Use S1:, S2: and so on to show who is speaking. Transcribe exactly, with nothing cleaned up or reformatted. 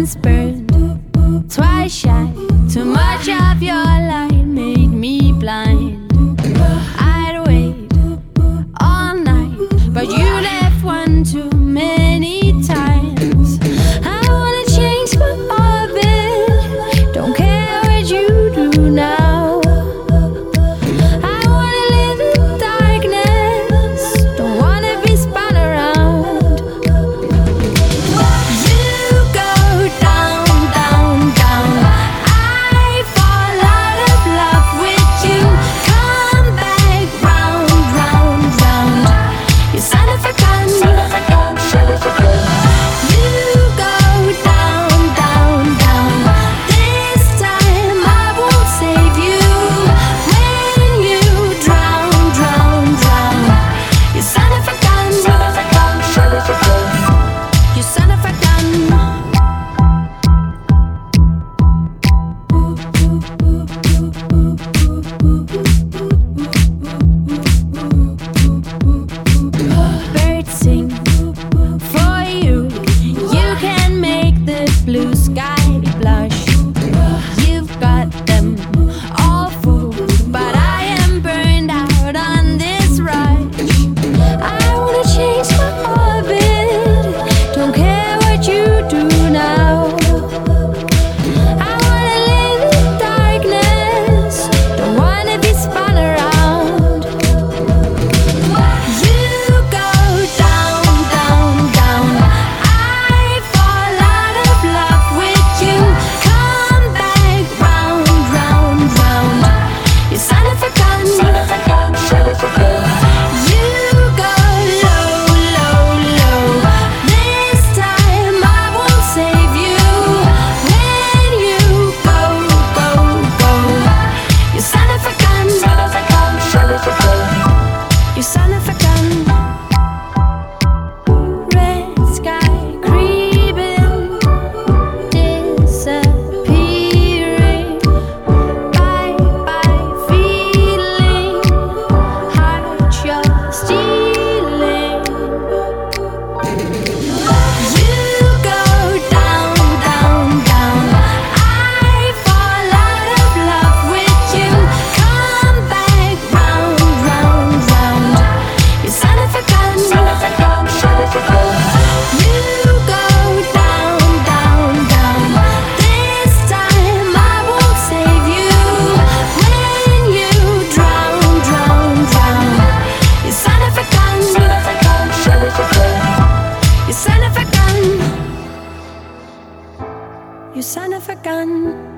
S1: once burned, twice shy. Too much of your light made me blind. I'd wait all night, but you left one too many times. I wanna change my orbit, don't care what you do now. I wanna live in darkness, don't wanna be spun around. You go down, down, down, I fall out of love with you. Come back round, round, round, you son of a gun. You go down, down, down, this time I won't save you. When you drown, drown, drown, you son of a gun. You son of a gun. Birds sing for you. You can make the blue sky blush. You've got them all fooled, but I am burned out on this rush. I wanna change my orbit, don't care what you do now. I wanna live in darkness, don't wanna be spun around. You go down, down, down, I fall out of love with you. Come back round, round, round, you son of a gun. You go low, low, low, this time I won't save you. When you go, go, go, you son of a gun. You son of a gun. Red sky creeping, disappearing. Bye bye feeling, heart you're stealing. You go down, down, down, I fall out of love with you. Come back round, round, round, you son of a gun. You go down, down, down, this time I won't save you. When you drown, drown, drown, you son of a gun. You son of a gun. You son of a gun.